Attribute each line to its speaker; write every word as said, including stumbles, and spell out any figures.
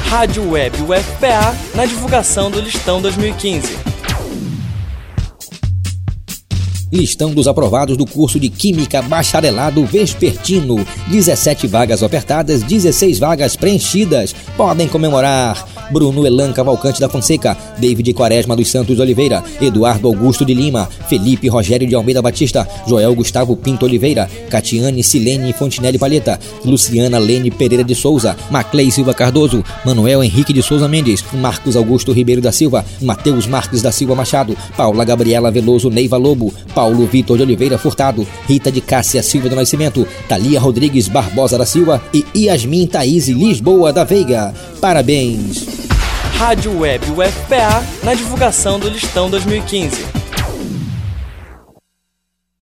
Speaker 1: Rádio Web U F P A na divulgação do Listão dois mil e quinze.
Speaker 2: Listão dos aprovados do curso de Química Bacharelado Vespertino. dezessete vagas ofertadas, dezesseis vagas preenchidas. Podem comemorar Bruno Elan Cavalcante da Fonseca, David Quaresma dos Santos Oliveira, Eduardo Augusto de Lima, Felipe Rogério de Almeida Batista, Joel Gustavo Pinto Oliveira, Catiane Silene Fontinelli Palheta, Luciana Lene Pereira de Souza, Maclei Silva Cardoso, Manuel Henrique de Souza Mendes, Marcos Augusto Ribeiro da Silva, Matheus Marques da Silva Machado, Paula Gabriela Veloso Neiva Lobo, Paulo Vitor de Oliveira Furtado, Rita de Cássia Silva do Nascimento, Thalia Rodrigues Barbosa da Silva e Yasmin Thaís Lisboa da Veiga. Parabéns!
Speaker 1: Rádio Web U F P A na divulgação do Listão dois mil e quinze.